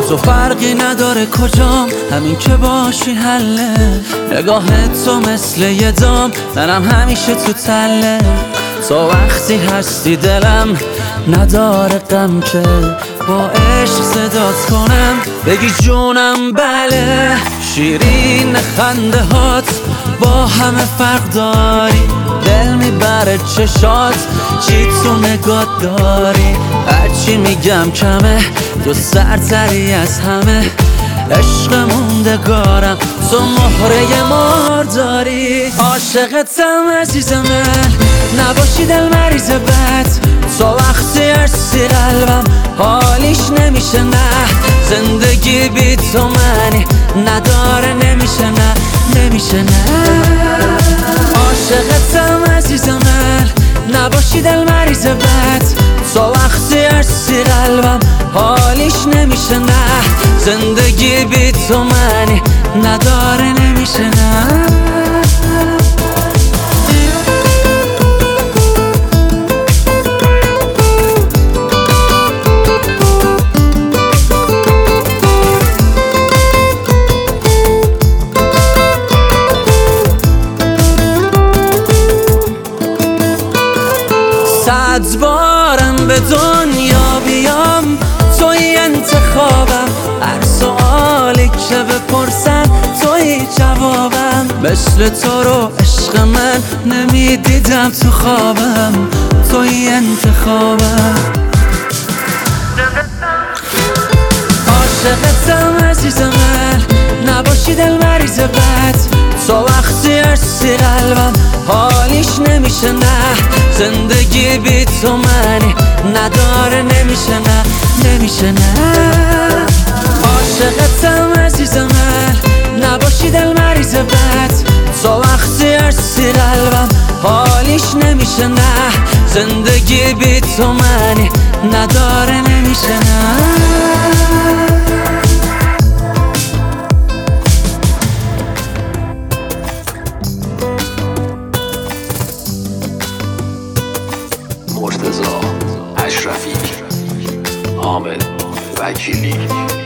تو فرقی نداره کجام، همین که باشی حله. نگاه تو مثل یه دام، منم همیشه تو تله. تو وقتی هستی دلم نداره غم که با عشق صدات کنم بگی جونم بله. شیرین خنده هات با همه فرق داری، دل میبره چشات چی تو نگات داری. هرچی میگم کمه، تو سرتری از همه. عشق موندگارم، تو مهره مار داری. عاشقتم عزیز من، نباشی دل مریض بد. تو وقتی هستی قلبم حالیش نمیشه نه. زندگی بی تو معنی نداره، نمیشه نه، نمیشه نه. عاشقتم عزیز من، نباشی دل مریض بد. تو وقتی هستی قلبم حالیش نمیشه نه. زندگی بی تو معنی نداره، نمیشه نه. صد بارم به دنیا بیام توی انتخابم. هر سوالی که بپرسن توی جوابم. مثل تو رو عشق من نمیدیدم تو خوابم، توی انتخابم. عاشقتم عزیز من، نباشی دل مریض بد. تو وقتی هستی قلبم حالیش نمیشه نه. زندگی بی تو معنی نداره، نمیشه نه، نمیشه نه. عاشقتم عزیز من، نباشی دل مریض بد. تو وقتی هستی قلبم حالیش نمیشه نه. زندگی بی تو معنی نداره، نمیشه نه. مرتضی اشرفی، حامد وکیلی.